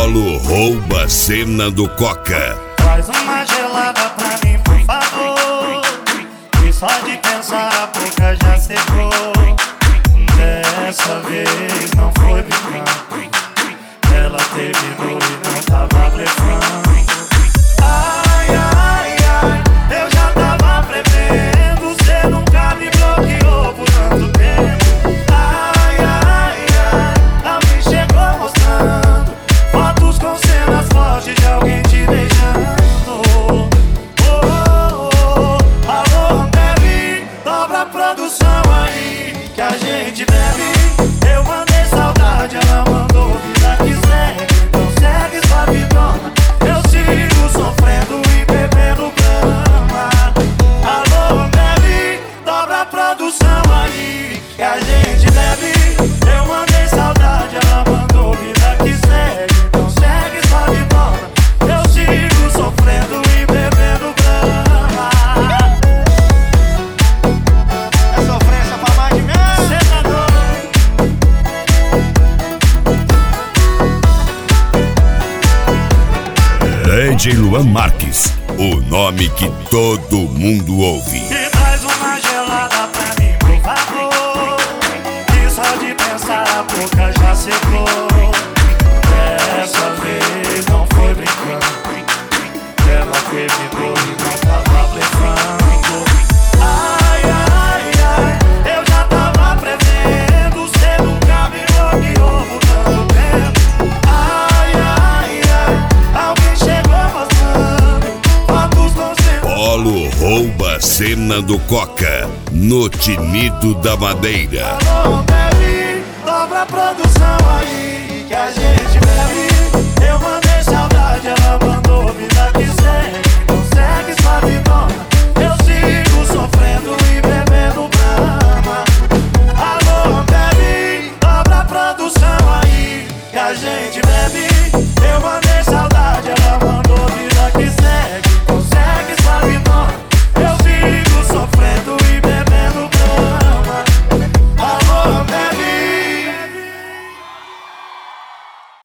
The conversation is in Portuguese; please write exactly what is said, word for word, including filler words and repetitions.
Polo rouba a cena do Coca. Faz uma gelada pra mim, por favor. E só de pensar a boca já secou. Dessa vez não foi brincando. Ela terminou e não tava blefando. Ai, ai, ai, eu já tava prevendo. Cê nunca me bloqueou por tanto tempo. Ai, ai, ai, alguém chegou mostrando fotos com cenas fortes de alguém te beijando. Oh, oh, oh, alô, Ambev, dobra a produção aí que a gente bebe. Eu mandei saudade, ela mandou vida que segue. Então segue sua vidona, eu sigo sofrendo e bebendo grama. Alô, Ambev, dobra a produção aí que a gente bebe. Eu mandei saudade, ela mandou vida que segue. Então segue sua vidona, eu sigo sofrendo e bebendo grama. É sofrência pra mais de mim. Cê tá doido? D J Luan Marques, o nome que todo mundo ouve. E traz uma gelada pra mim, por favor. E só de pensar a boca já secou. Dessa vez não foi brincando. Ela terminou e não tava blefando. Ai, ai, ai, eu já tava prevendo. Cê nunca me bloqueou por tanto tempo. Ai, ai, ai, alguém chegou mostrando fotos com cena. Polo rouba a cena do Coca, no Tinido da Madeira. Alô, Ambev, dobra a produção.